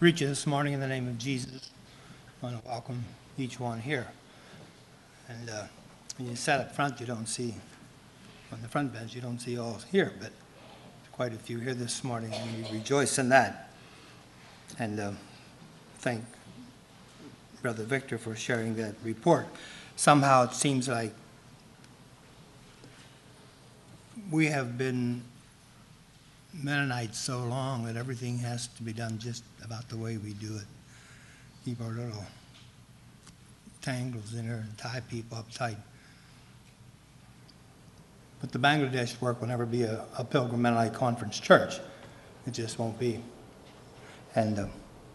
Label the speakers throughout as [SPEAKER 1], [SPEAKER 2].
[SPEAKER 1] greet you this morning in the name of Jesus. I want to welcome each one here. And when you sat up front, you don't see, on the front bench, you don't see all here, but quite a few here this morning, and we rejoice in that. And thank Brother Victor for sharing that report. Somehow it seems like we have been Mennonites so long that everything has to be done just about the way we do it. Keep our little tangles in there and tie people up tight. But the Bangladesh work will never be a Pilgrim Mennonite Conference church. It just won't be. And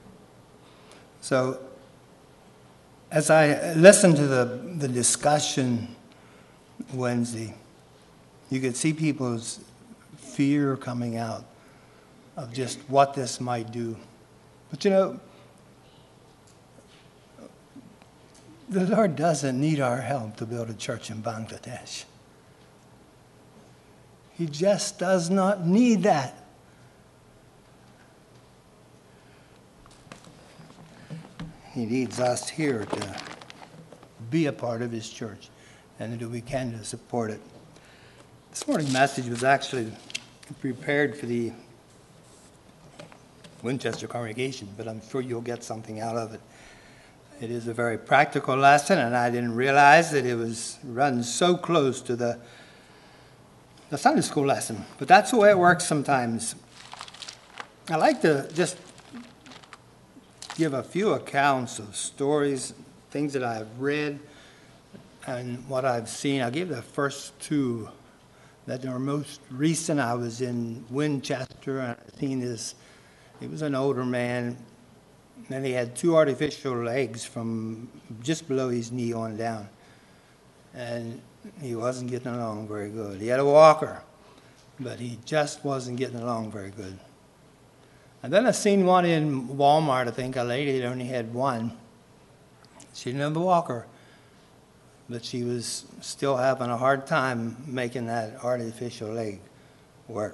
[SPEAKER 1] so as I listened to the discussion Wednesday, you could see people's fear coming out of just what this might do. But you know, the Lord doesn't need our help to build a church in Bangladesh. He just does not need that. He needs us here to be a part of his church and to do what we can to support it. This morning's message was actually prepared for the Winchester congregation, but I'm sure you'll get something out of it. It is a very practical lesson, and I didn't realize that it was run so close to the Sunday school lesson. But that's the way it works sometimes. I like to just give a few accounts of stories, things that I've read, and what I've seen. I'll give the first two that are most recent. I was in Winchester, and I seen this. He was an older man, and he had two artificial legs from just below his knee on down. And he wasn't getting along very good. He had a walker, but he just wasn't getting along very good. And then I seen one in Walmart, I think, a lady that only had one. She didn't have a walker, but she was still having a hard time making that artificial leg work.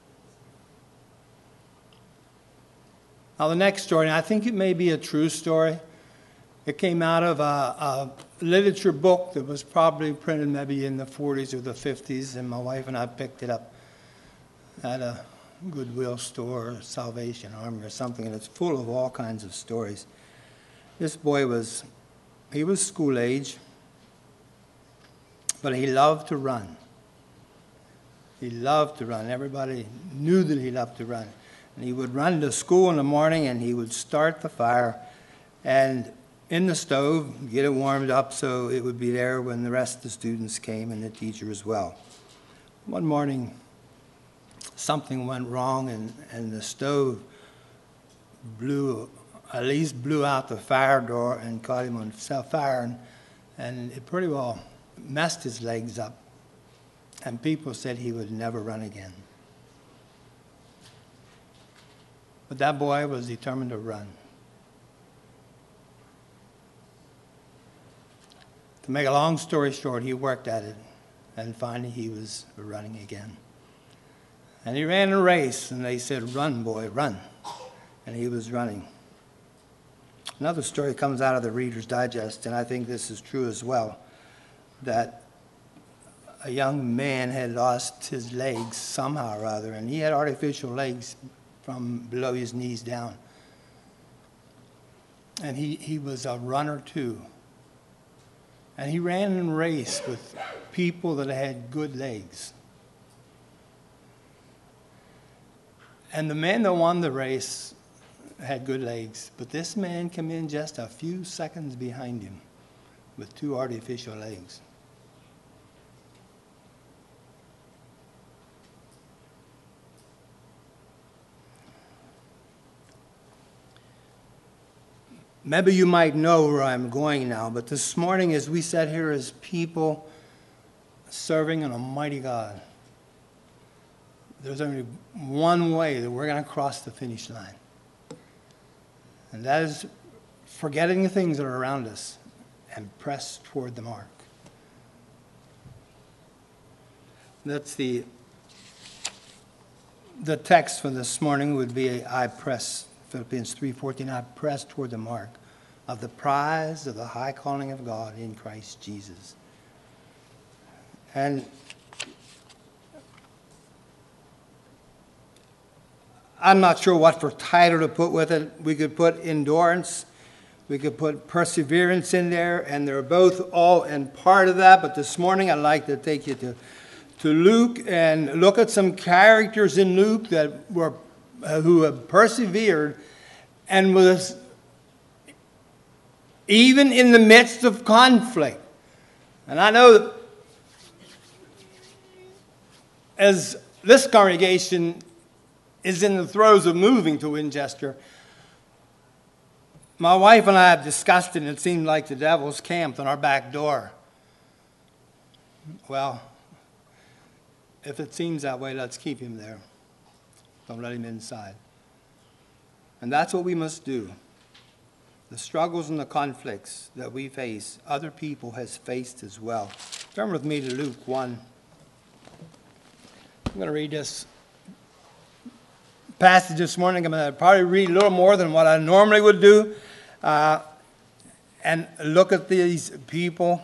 [SPEAKER 1] Now the next story, and I think it may be a true story. It came out of a literature book that was probably printed maybe in the 40s or the 50s, and my wife and I picked it up at a Goodwill store, Salvation Army or something, and it's full of all kinds of stories. This boy was school age, but he loved to run. He loved to run. Everybody knew that he loved to run. And he would run to school in the morning, and he would start the fire and in the stove, get it warmed up so it would be there when the rest of the students came and the teacher as well. One morning, something went wrong, and the stove blew out the fire door and caught him on fire, and it pretty well messed his legs up. And people said he would never run again. But that boy was determined to run. To make a long story short, he worked at it, and finally he was running again. And he ran a race, and they said, "Run, boy, run." And he was running. Another story comes out of the Reader's Digest, and I think this is true as well, that a young man had lost his legs somehow or other, and he had artificial legs from below his knees down. And he was a runner too. And he ran in a race with people that had good legs. And the man that won the race had good legs, but this man came in just a few seconds behind him with two artificial legs. Maybe you might know where I'm going now, but this morning as we sat here as people serving an almighty God, there's only one way that we're going to cross the finish line. And that is forgetting the things that are around us and press toward the mark. That's the text for this morning would be, I press Philippians 3:14, I press toward the mark of the prize of the high calling of God in Christ Jesus. And I'm not sure what for title to put with it. We could put endurance. We could put perseverance in there, and they're both all in part of that. But this morning I'd like to take you to Luke and look at some characters in Luke that were who have persevered and was even in the midst of conflict. And I know that as this congregation is in the throes of moving to Winchester, my wife and I have discussed it, and it seemed like the devil's camped on our back door. Well, if it seems that way, let's keep him there. Don't let him inside. And that's what we must do. The struggles and the conflicts that we face, other people has faced as well. Turn with me to Luke 1. I'm going to read this passage this morning. I'm going to probably read a little more than what I normally would do. And look at these people.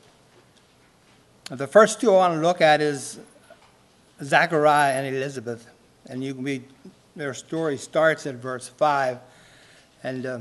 [SPEAKER 1] The first two I want to look at is Zachariah and Elizabeth. And you can read, their story starts at verse 5. And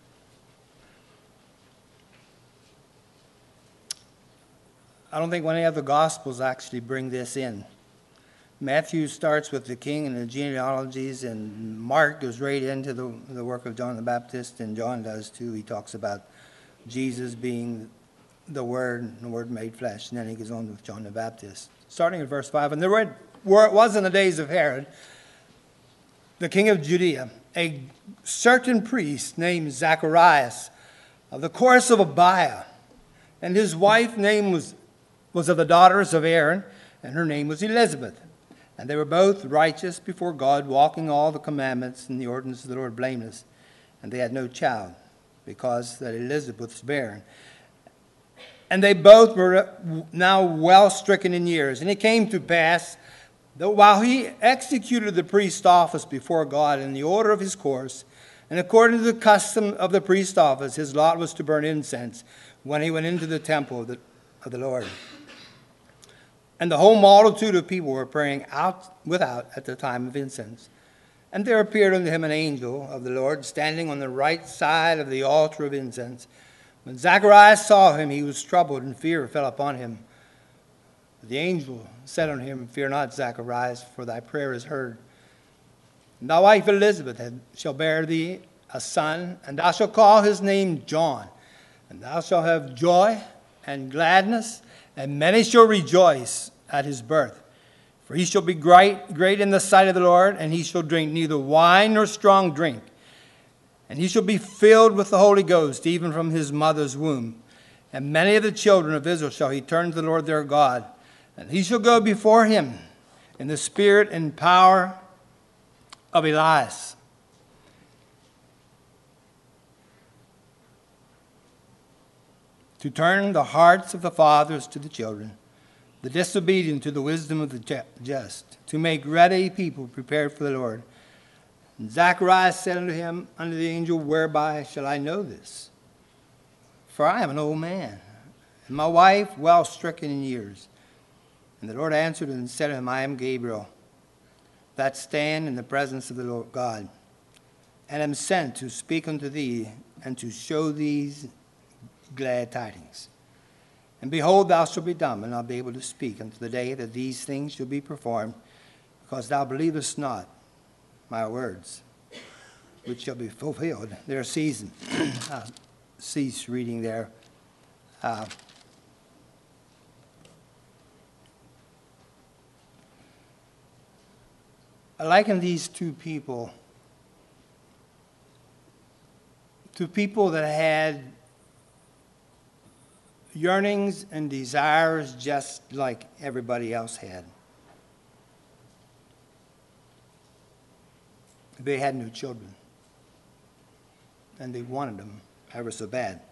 [SPEAKER 1] I don't think any of the Gospels actually bring this in. Matthew starts with the king and the genealogies, and Mark goes right into the work of John the Baptist, and John does too. He talks about Jesus being the Word, and the Word made flesh, and then he goes on with John the Baptist. Starting at verse 5, and where it was in the days of Herod, the king of Judea, a certain priest named Zacharias of the course of Abiah, and his wife name was of the daughters of Aaron, and her name was Elizabeth. And they were both righteous before God, walking all the commandments and the ordinances of the Lord blameless. And they had no child, because that Elizabeth was barren. And they both were now well stricken in years. And it came to pass that while he executed the priest's office before God in the order of his course, and according to the custom of the priest's office, his lot was to burn incense when he went into the temple of the Lord. And the whole multitude of people were praying without at the time of incense. And there appeared unto him an angel of the Lord, standing on the right side of the altar of incense. When Zacharias saw him, he was troubled, and fear fell upon him. The angel said unto him, Fear not, Zacharias, for thy prayer is heard. And thy wife Elizabeth shall bear thee a son, and thou shalt call his name John. And thou shalt have joy and gladness, and many shall rejoice at his birth. For he shall be great in the sight of the Lord, and he shall drink neither wine nor strong drink. And he shall be filled with the Holy Ghost, even from his mother's womb. And many of the children of Israel shall he turn to the Lord their God. And he shall go before him in the spirit and power of Elias, to turn the hearts of the fathers to the children, the disobedient to the wisdom of the just, to make ready people prepared for the Lord. And Zacharias said unto him, unto the angel, Whereby shall I know this? For I am an old man, and my wife well stricken in years. And the Lord answered and said to him, I am Gabriel, that stand in the presence of the Lord God, and am sent to speak unto thee, and to show these glad tidings. And behold, thou shalt be dumb, and not be able to speak until the day that these things shall be performed, because thou believest not my words, which shall be fulfilled their season. I'll cease reading there. I liken these two people to people that had yearnings and desires just like everybody else had. They had no children, and they wanted them ever so bad.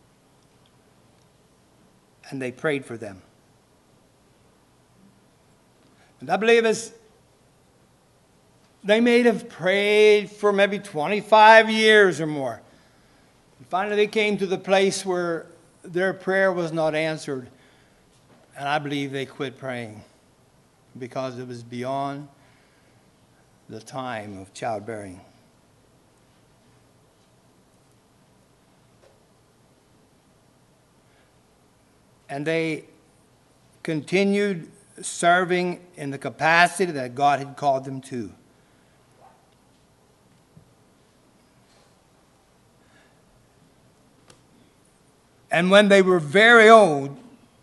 [SPEAKER 1] And they prayed for them. And I believe as They may have prayed for maybe 25 years or more. And finally, they came to the place where their prayer was not answered. And I believe they quit praying because it was beyond the time of childbearing. And they continued serving in the capacity that God had called them to. And when they were very old,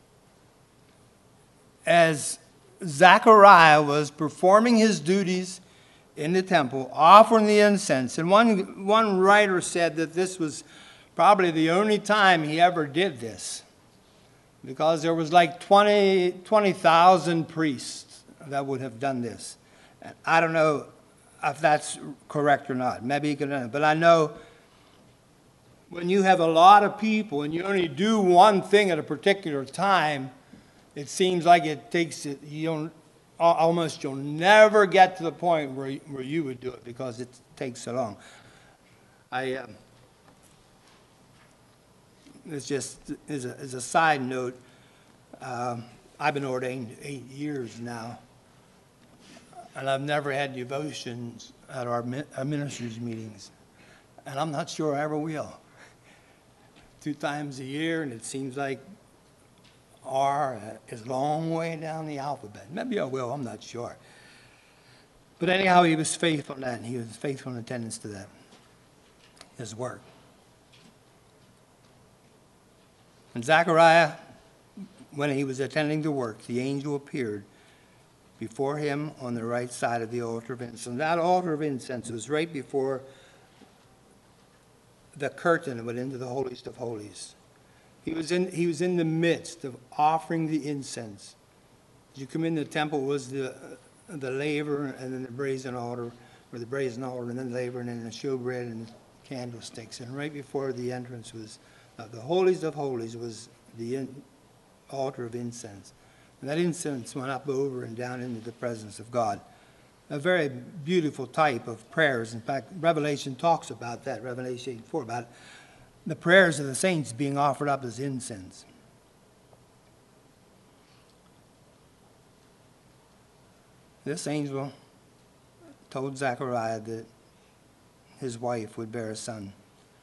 [SPEAKER 1] as Zechariah was performing his duties in the temple, offering the incense, and one writer said that this was probably the only time he ever did this, because there was like 20,000 priests that would have done this. And I don't know if that's correct or not. Maybe you can, but I know when you have a lot of people and you only do one thing at a particular time, it seems like it takes it. You'll never get to the point where you would do it because it takes so long. It's just as a side note. I've been ordained 8 years now, and I've never had devotions at our ministers' meetings, and I'm not sure I ever will. 2 times a year, and it seems like R is a long way down the alphabet. Maybe I will, I'm not sure. But anyhow, he was faithful in that, and he was faithful in attendance to that, his work. And Zechariah, when he was attending the work, the angel appeared before him on the right side of the altar of incense. And that altar of incense was right before the curtain that went into the holiest of holies. He was in the midst of offering the incense. As you come in the temple was the laver, and then the brazen altar, and then the laver, and then the showbread and the candlesticks. And right before the entrance was the holiest of holies was the altar of incense. And that incense went up over and down into the presence of God. A very beautiful type of prayers. In fact, Revelation talks about that, Revelation 8:4, about the prayers of the saints being offered up as incense. This angel told Zechariah that his wife would bear a son.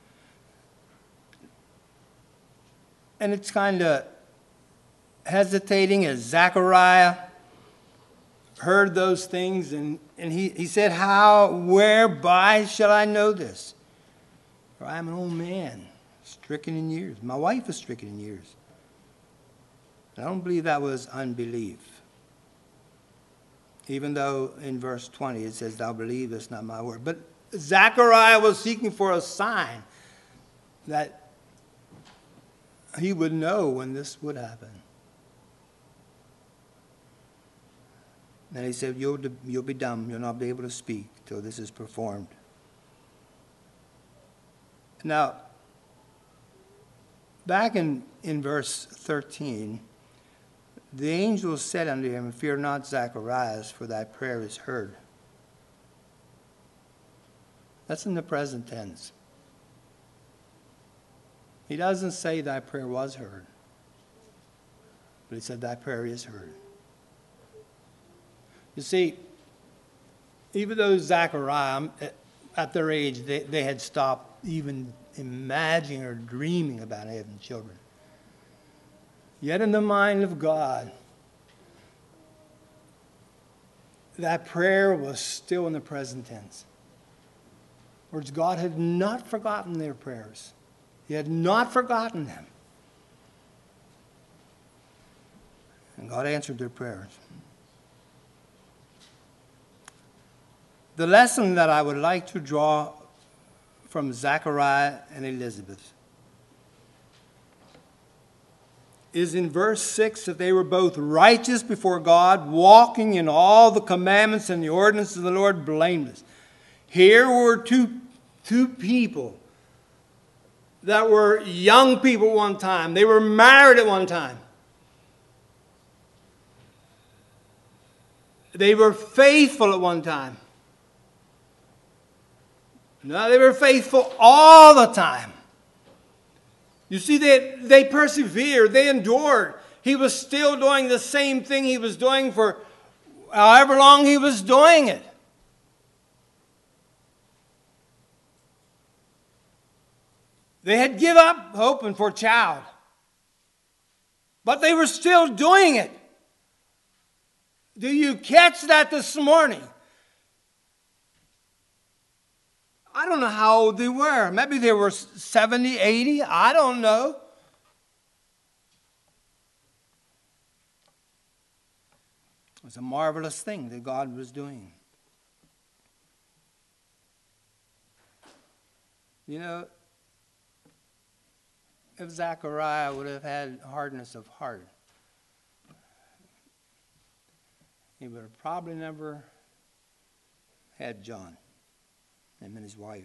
[SPEAKER 1] And it's kind of hesitating as Zechariah heard those things, and he said, whereby shall I know this? For I am an old man, stricken in years. My wife is stricken in years. I don't believe that was unbelief. Even though in verse 20 it says, thou believest not my word. But Zechariah was seeking for a sign that he would know when this would happen. And he said, you'll be dumb. You'll not be able to speak till this is performed. Now, back in verse 13, the angel said unto him, fear not, Zacharias, for thy prayer is heard. That's in the present tense. He doesn't say thy prayer was heard, but he said thy prayer is heard. You see, even though Zechariah, at their age, they had stopped even imagining or dreaming about having children. Yet in the mind of God, that prayer was still in the present tense. Whereas God had not forgotten their prayers. He had not forgotten them. And God answered their prayers. The lesson that I would like to draw from Zechariah and Elizabeth is in verse 6 that they were both righteous before God, walking in all the commandments and the ordinances of the Lord, blameless. Here were two people that were young people at one time. They were married at one time. They were faithful at one time. No, they were faithful all the time. You see, they persevered, they endured. He was still doing the same thing he was doing for however long he was doing it. They had given up hoping for a child, but they were still doing it. Do you catch that this morning? I don't know how old they were. Maybe they were 70, 80. I don't know. It was a marvelous thing that God was doing. You know, if Zechariah would have had hardness of heart, he would have probably never had John, him and his wife.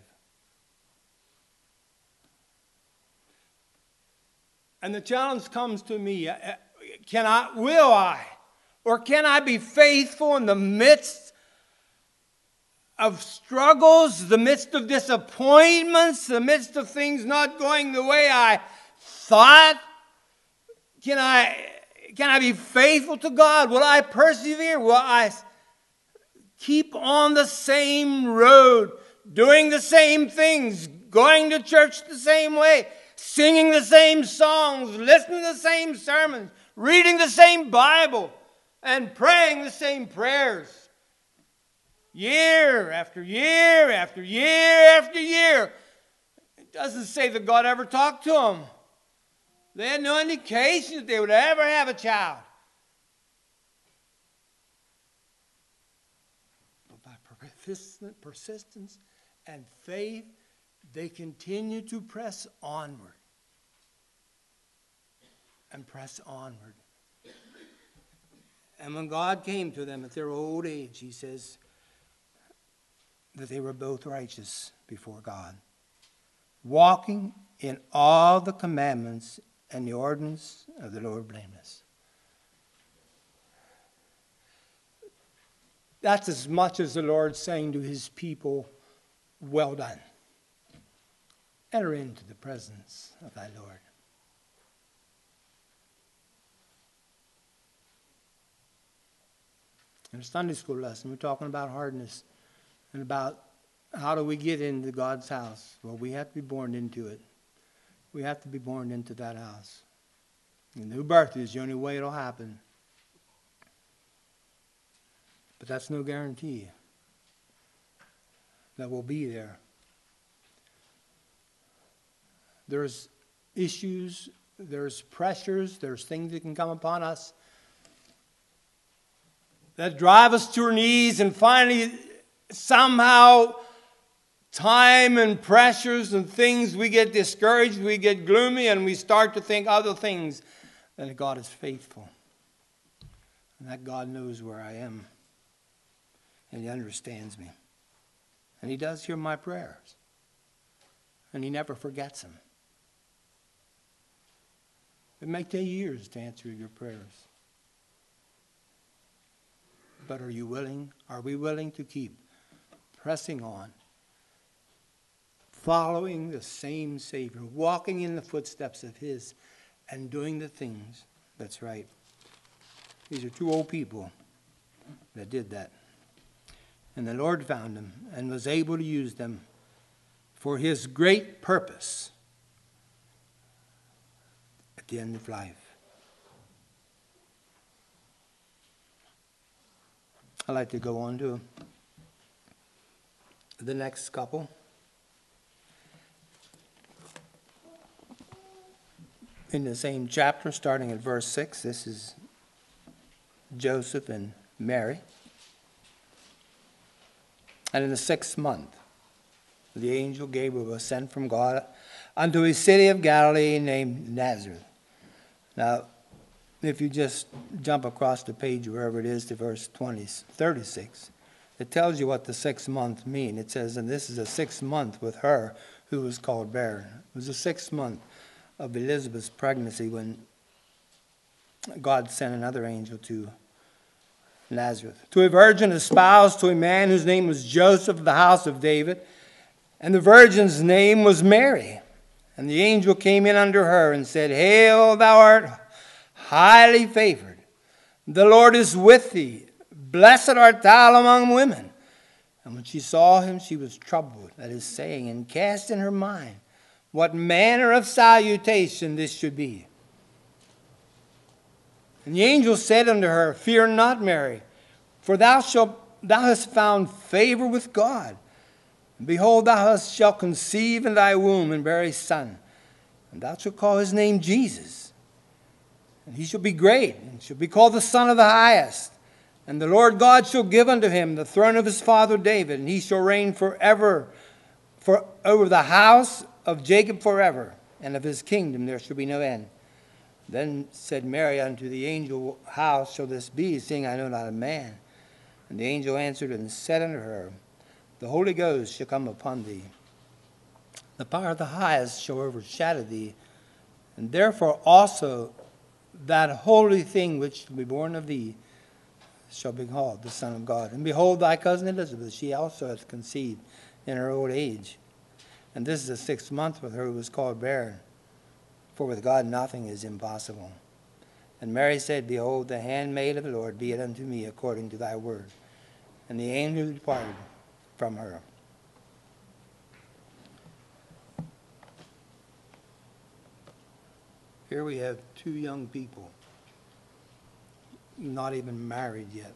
[SPEAKER 1] And the challenge comes to me, will I, or can I be faithful in the midst of struggles, the midst of disappointments, the midst of things not going the way I thought? Can I be faithful to God? Will I persevere? Will I keep on the same road, doing the same things, going to church the same way, singing the same songs, listening to the same sermons, reading the same Bible, and praying the same prayers? Year after year after year after year. It doesn't say that God ever talked to them. They had no indication that they would ever have a child. But by persistence and faith, they continue to press onward. And press onward. And when God came to them at their old age, he says that they were both righteous before God, walking in all the commandments and the ordinance of the Lord blameless. That's as much as the Lord saying to his people, well done. Enter into the presence of thy Lord. In a Sunday school lesson, we're talking about hardness and about how do we get into God's house. Well, we have to be born into it. We have to be born into that house. And new birth is the only way it'll happen. But that's no guarantee that we'll be there. There's issues, there's pressures, there's things that can come upon us that drive us to our knees, and finally, somehow, time and pressures and things, we get discouraged, we get gloomy, and we start to think other things than that God is faithful. And that God knows where I am. And he understands me. And he does hear my prayers. And he never forgets them. It may take years to answer your prayers. But are you willing? Are we willing to keep pressing on, following the same Savior, walking in the footsteps of his, and doing the things that's right? These are two old people that did that. And the Lord found them and was able to use them for his great purpose at the end of life. I'd like to go on to the next couple. In the same chapter, starting at verse 6, this is Joseph and Mary. And in the 6th month, the angel Gabriel was sent from God unto a city of Galilee named Nazareth. Now, if you just jump across the page, wherever it is, to verse 36, it tells you what the 6th month means. It says, and this is the 6th month with her who was called barren. It was the 6th month of Elizabeth's pregnancy when God sent another angel to Nazareth. To a virgin espoused to a man whose name was Joseph of the house of David. And the virgin's name was Mary. And the angel came in unto her and said, Hail, thou art highly favored. The Lord is with thee. Blessed art thou among women. And when she saw him, she was troubled at his saying, and cast in her mind what manner of salutation this should be. And the angel said unto her, Fear not, Mary, for thou hast found favor with God. And behold, thou shalt conceive in thy womb and bear a son, and thou shalt call his name Jesus. And he shall be great, and shall be called the Son of the Highest. And the Lord God shall give unto him the throne of his father David, and he shall reign forever over the house of Jacob forever, and of his kingdom there shall be no end. Then said Mary unto the angel, How shall this be, seeing I know not a man? And the angel answered and said unto her, The Holy Ghost shall come upon thee. The power of the highest shall overshadow thee. And therefore also that holy thing which shall be born of thee shall be called the Son of God. And behold, thy cousin Elizabeth, she also hath conceived in her old age. And this is the 6th month with her who was called barren. For with God nothing is impossible. And Mary said, Behold, the handmaid of the Lord, be it unto me according to thy word. And the angel departed from her. Here we have 2 young people, not even married yet.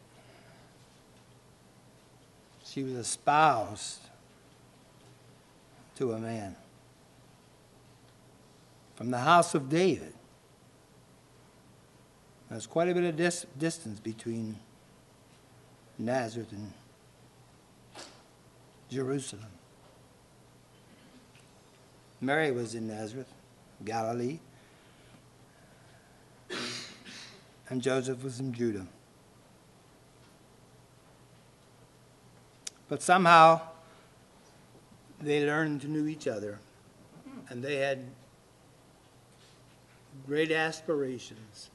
[SPEAKER 1] She was espoused to a man from the house of David. There's quite a bit of distance between Nazareth and Jerusalem. Mary was in Nazareth, Galilee, and Joseph was in Judah. But somehow they learned to know each other, and they had great aspirations.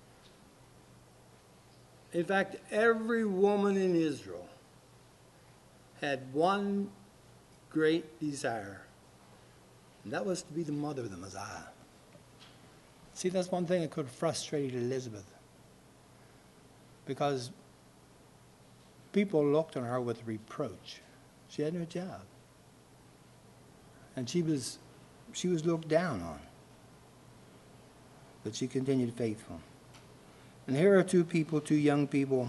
[SPEAKER 1] In fact, every woman in Israel had one great desire, and that was to be the mother of the Messiah. See, that's one thing that could frustrate Elizabeth, because people looked on her with reproach. She had no job, and she was looked down on. But she continued faithful. And here are 2 young people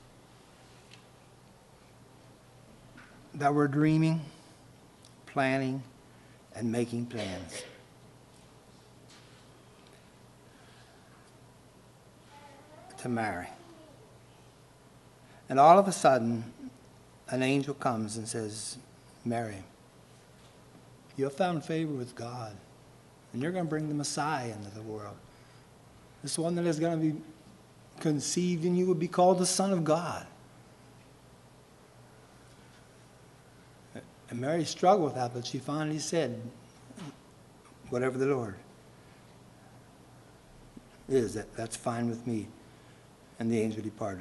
[SPEAKER 1] that were dreaming, planning, and making plans. To marry. And all of a sudden, an angel comes and says, Mary, you have found favor with God, and you're going to bring the Messiah into the world. This one that is going to be conceived in you will be called the Son of God. And Mary struggled with that, but she finally said, whatever the Lord is, that's fine with me. And the angel departed.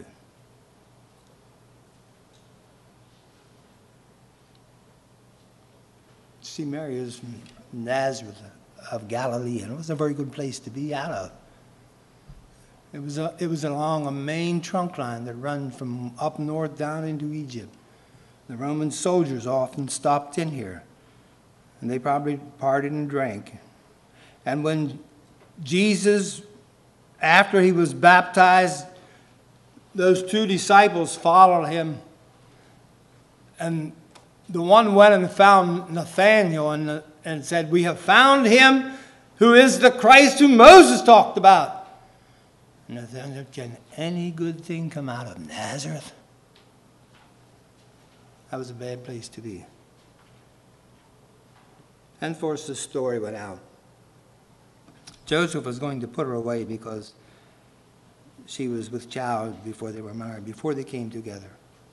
[SPEAKER 1] See, Mary is from Nazareth of Galilee, and it was a very good place to be out of. It was along a main trunk line that ran from up north down into Egypt. The Roman soldiers often stopped in here, and they probably partied and drank. And when Jesus, after he was baptized, those 2 disciples followed him, and the one went and found Nathanael and said, We have found him who is the Christ whom Moses talked about. Nathanael, can any good thing come out of Nazareth? That was a bad place to be. And of course the story went out. Joseph was going to put her away because she was with child before they were married, before they came together.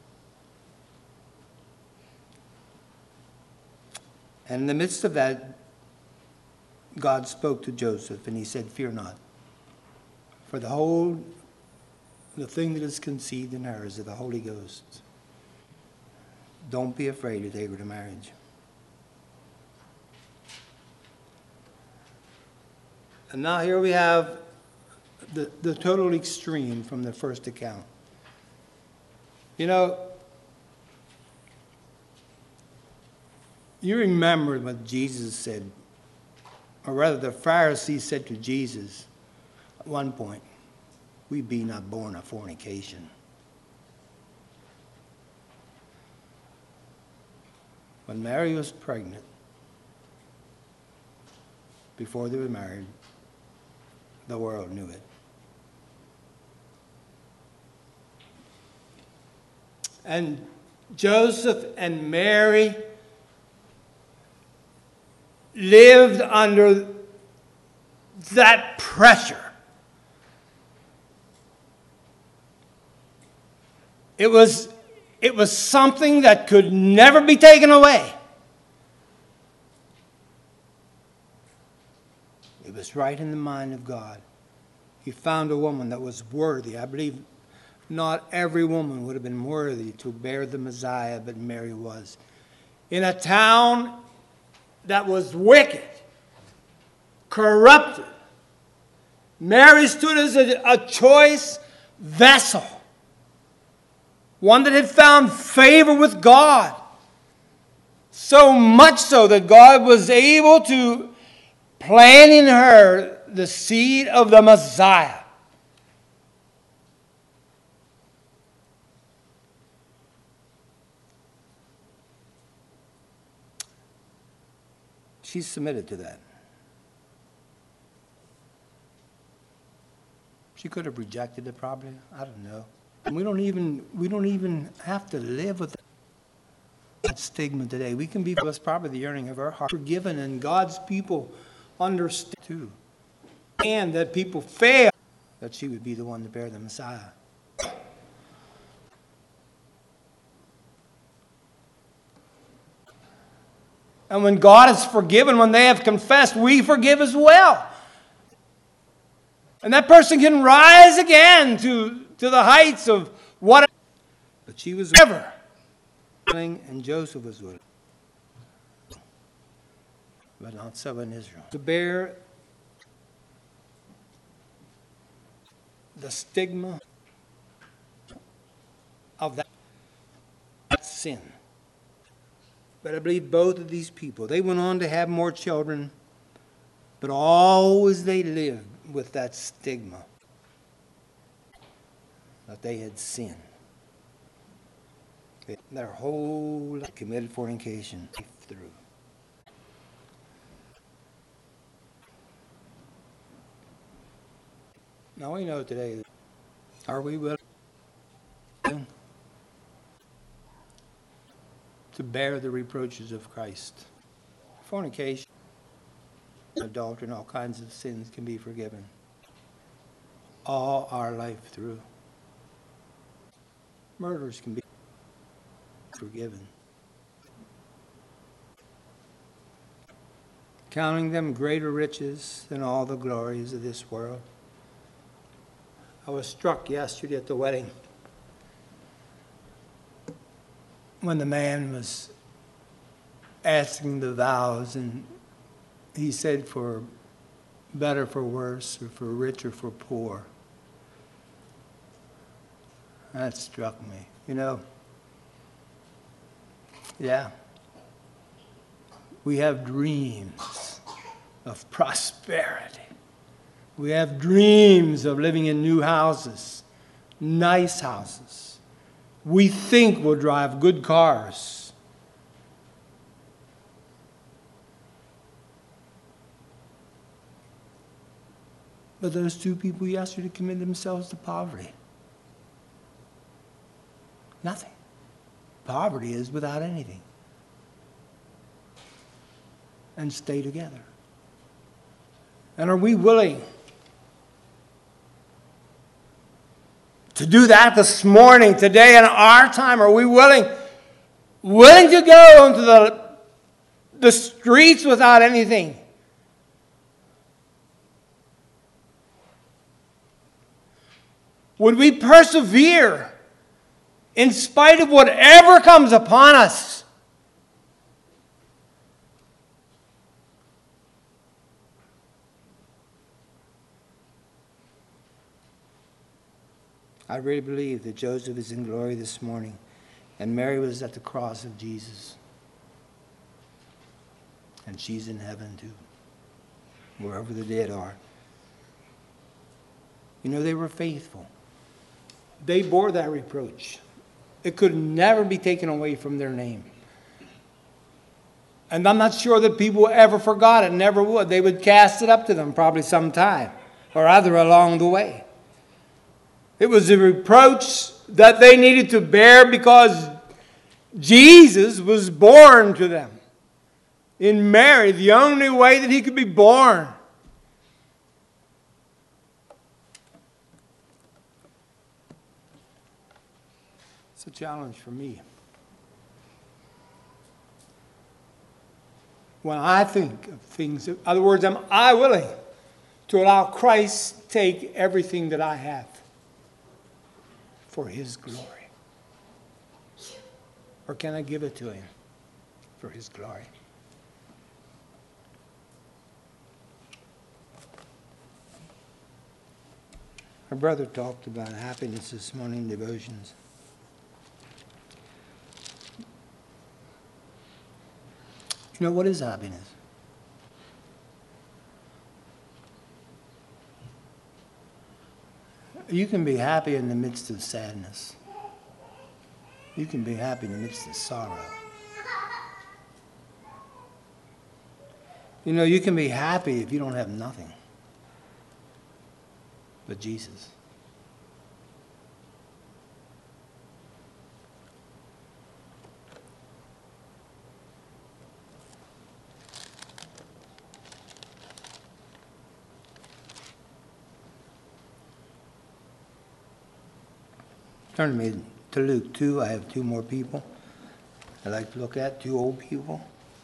[SPEAKER 1] And in the midst of that, God spoke to Joseph, and he said, Fear not. For the thing that is conceived in her is of the Holy Ghost. Don't be afraid to take her to marriage. And now here we have the total extreme from the first account. You know, you remember what Jesus said, or rather the Pharisees said to Jesus at one point, "We be not born of fornication." When Mary was pregnant, before they were married, the world knew it. And Joseph and Mary lived under that pressure. It was something that could never be taken away. It was right in the mind of God. He found a woman that was worthy. I believe not every woman would have been worthy to bear the Messiah, but Mary was. In a town that was wicked, corrupted, Mary stood as a choice vessel, one that had found favor with God. So much so that God was able to plant in her the seed of the Messiah. She submitted to that. She could have rejected it probably. I don't know. We don't even have to live with that stigma today. We can be, that's probably the yearning of our heart, forgiven, and God's people understand too. And that people fail, that she would be the one to bear the Messiah. And when God has forgiven, when they have confessed, we forgive as well. And that person can rise again to the heights of what. But she was ever willing, and Joseph was willing. But not so in Israel. To bear the stigma of that sin. But I believe both of these people, they went on to have more children, but always they lived with that stigma that they had sinned. Their whole life committed fornication through. Now we know today, are we willing to bear the reproaches of Christ? Fornication, adultery, and all kinds of sins can be forgiven all our life through. Murders can be forgiven. Counting them greater riches than all the glories of this world. I was struck yesterday at the wedding when the man was asking the vows, and he said, for better, for worse, or for rich or for poor. That struck me. You know, yeah, we have dreams of prosperity. We have dreams of living in new houses, nice houses. We think we'll drive good cars. But those two people yesterday committed themselves to poverty. Nothing. Poverty is without anything. And stay together. And are we willing to do that this morning, today, in our time? Are we willing to go into the streets without anything? Would we persevere in spite of whatever comes upon us? I really believe that Joseph is in glory this morning, and Mary was at the cross of Jesus. And she's in heaven too, wherever the dead are. You know, they were faithful. They bore that reproach. It could never be taken away from their name. And I'm not sure that people ever forgot it, never would. They would cast it up to them probably sometime, or other along the way. It was a reproach that they needed to bear because Jesus was born to them. In Mary, the only way that he could be born. It's a challenge for me. When I think of things, in other words, am I willing to allow Christ take everything that I have for his glory? Or can I give it to him for his glory? Our brother talked about happiness this morning in devotions. You know, what is happiness? You can be happy in the midst of sadness. You can be happy in the midst of sorrow. You know, you can be happy if you don't have nothing but Jesus. Turn to me to Luke 2. I have two more people I'd like to look at, two old people.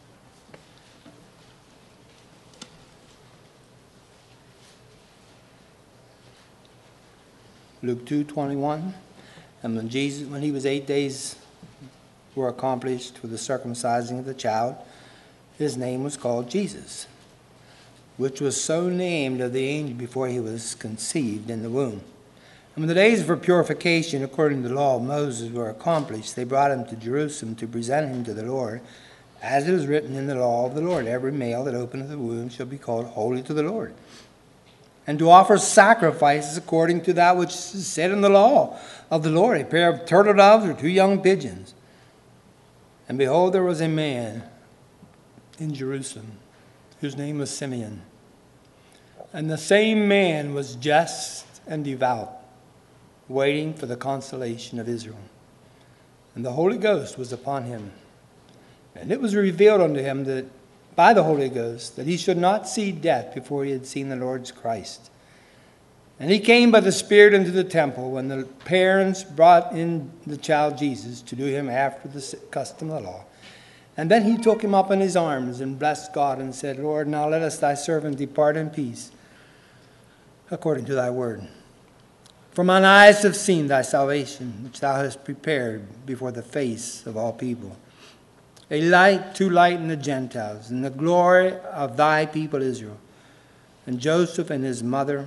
[SPEAKER 1] Luke 2:21. And when he was 8 days were accomplished for the circumcising of the child, his name was called Jesus, which was so named of the angel before he was conceived in the womb. And when the days for purification according to the law of Moses were accomplished, they brought him to Jerusalem to present him to the Lord, as it is written in the law of the Lord, every male that openeth the womb shall be called holy to the Lord, and to offer sacrifices according to that which is said in the law of the Lord, a pair of turtle doves or two young pigeons. And behold, there was a man in Jerusalem whose name was Simeon. And the same man was just and devout, waiting for the consolation of Israel. And the Holy Ghost was upon him. And it was revealed unto him that by the Holy Ghost that he should not see death before he had seen the Lord's Christ. And he came by the Spirit into the temple when the parents brought in the child Jesus to do him after the custom of the law. And then he took him up in his arms and blessed God and said, Lord, now let us thy servant depart in peace, according to thy word. For mine eyes have seen thy salvation, which thou hast prepared before the face of all people, a light to lighten the Gentiles, and the glory of thy people Israel. And Joseph and his mother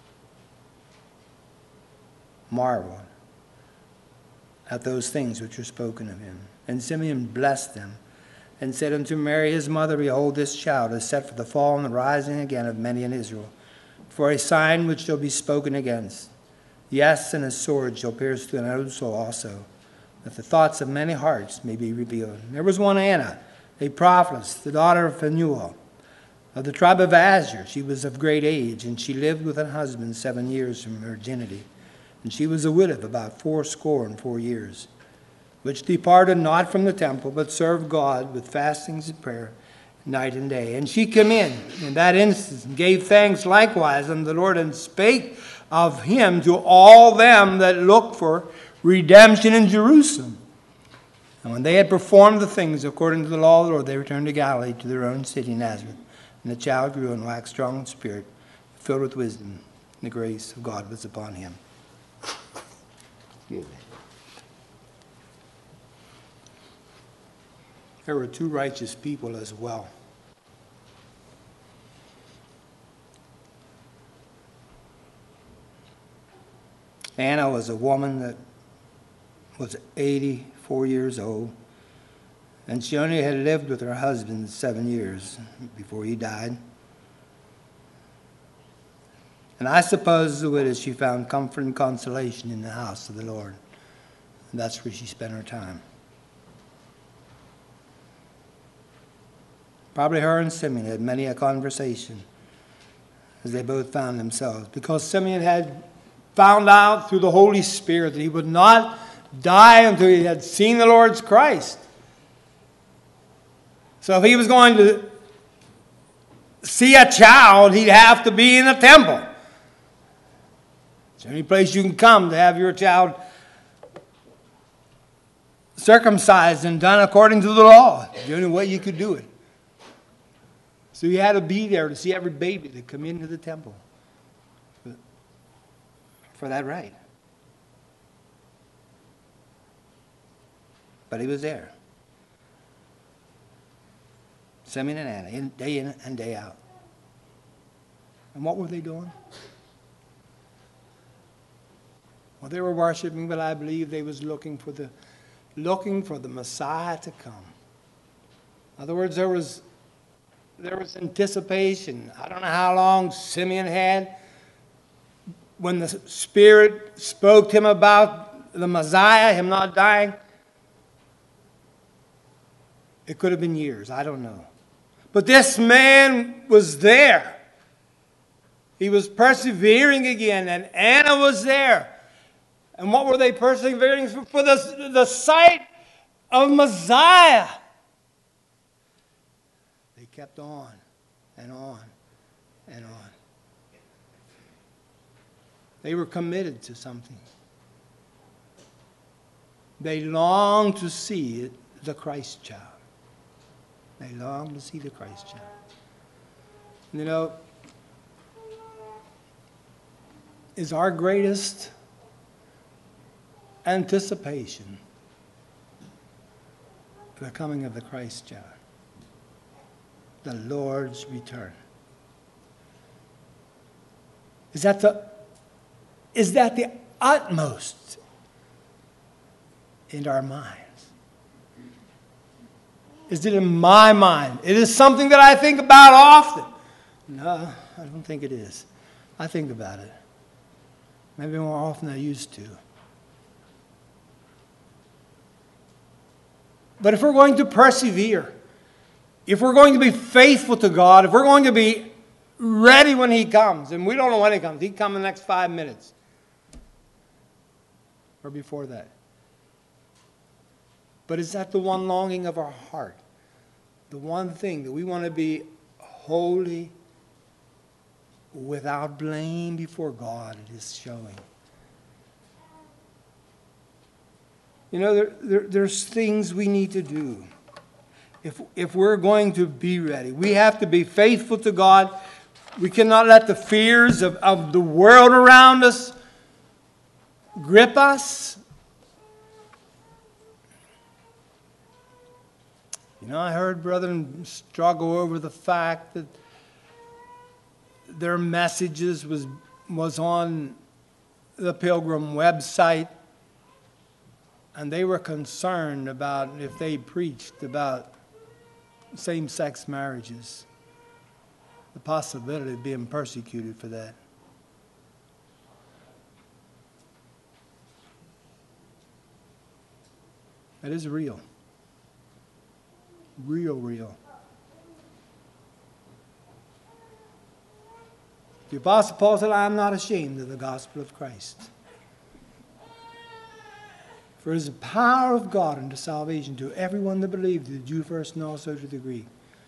[SPEAKER 1] marveled at those things which were spoken of him. And Simeon blessed them, and said unto Mary his mother, Behold, this child is set for the fall and the rising again of many in Israel, for a sign which shall be spoken against. Yes, and a sword shall pierce through an soul also, that the thoughts of many hearts may be revealed. There was one Anna, a prophetess, the daughter of Phanuel, of the tribe of Asher. She was of great age, and she lived with her husband 7 years from virginity. And she was a widow of about 84 years, which departed not from the temple, but served God with fastings and prayer night and day. And she came in that instant, and gave thanks likewise unto the Lord, and spake of him to all them that looked for redemption in Jerusalem. And when they had performed the things according to the law of the Lord, they returned to Galilee, to their own city Nazareth. And the child grew and waxed strong in spirit, filled with wisdom, and the grace of God was upon him. Excuse me. There were two righteous people as well. Anna was a woman that was 84 years old, and she only had lived with her husband 7 years before he died. And I suppose the widow, she found comfort and consolation in the house of the Lord. And that's where she spent her time. Probably her and Simeon had many a conversation as they both found themselves, because Simeon had found out through the Holy Spirit that he would not die until he had seen the Lord's Christ. So if he was going to see a child, he'd have to be in the temple. It's the only place you can come to have your child circumcised and done according to the law. It's the only way you could do it. So you had to be there to see every baby that come into the temple for that right. But he was there. Simeon and Anna, day in and day out. And what were they doing? Well, they were worshiping, but I believe they was looking for the Messiah to come. In other words, there was anticipation. I don't know how long Simeon had when the Spirit spoke to him about the Messiah, him not dying. It could have been years. I don't know. But this man was there. He was persevering again, and Anna was there. And what were they persevering for? For the sight of Messiah. They kept on and on and on. They were committed to something. They longed to see the Christ child. They longed to see the Christ child. You know, is our greatest anticipation the coming of the Christ child, the Lord's return? Is that the utmost in our minds? Is it in my mind? It is something that I think about often. No, I don't think it is. I think about it. Maybe more often than I used to. But if we're going to persevere, if we're going to be faithful to God, if we're going to be ready when He comes, and we don't know when He comes. He can come in the next 5 minutes. Or before that. But is that the one longing of our heart? The one thing that we want to be holy, without blame before God, it is showing. You know, there's things we need to do. If we're going to be ready, we have to be faithful to God. We cannot let the fears of the world around us grip us. You know, I heard brethren struggle over the fact that their messages was on the Pilgrim website, and they were concerned about if they preached about same-sex marriages, the possibility of being persecuted for that. That is real. Real. The Apostle Paul said, I am not ashamed of the gospel of Christ. For it is the power of God unto salvation to everyone that believes, to the Jew first and also to the Greek.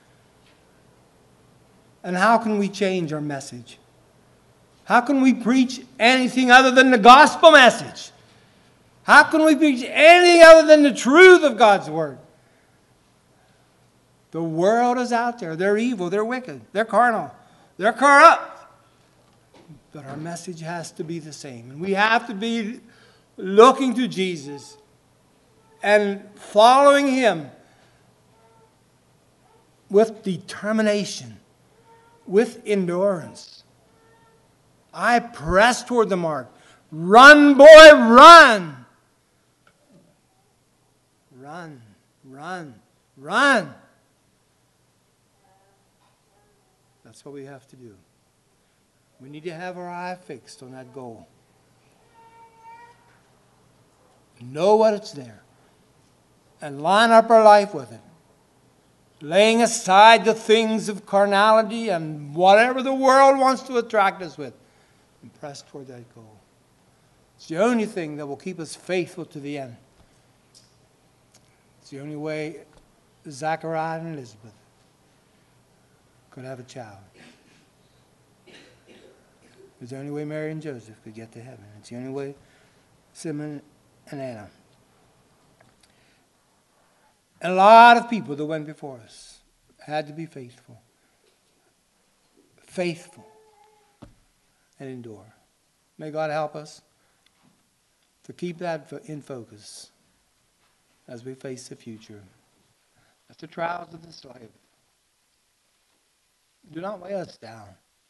[SPEAKER 1] And how can we change our message? How can we preach anything other than the gospel message? How can we preach anything other than the truth of God's word? The world is out there. They're evil. They're wicked. They're carnal. They're corrupt. But our message has to be the same. And we have to be looking to Jesus and following Him with determination, with endurance. I press toward the mark Run, boy, run. Run, run, run. That's what we have to do. We need to have our eye fixed on that goal. Know what it's there. And line up our life with it. Laying aside the things of carnality and whatever the world wants to attract us with. And press toward that goal. It's the only thing that will keep us faithful to the end. It's the only way Zachariah and Elizabeth could have a child. It's the only way Mary and Joseph could get to heaven. It's the only way Simon and Anna. And a lot of people that went before us had to be faithful. Faithful. And endure. May God help us to keep that in focus as we face the future. As the trials of this life do not weigh us down.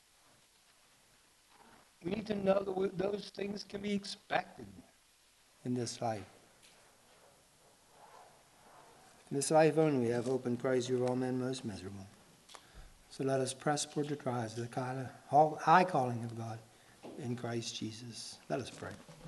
[SPEAKER 1] We need to know that those things can be expected in this life. In this life only we have hope in Christ, you are all men most miserable. So let us press toward the trials of the high calling of God in Christ Jesus. Let us pray.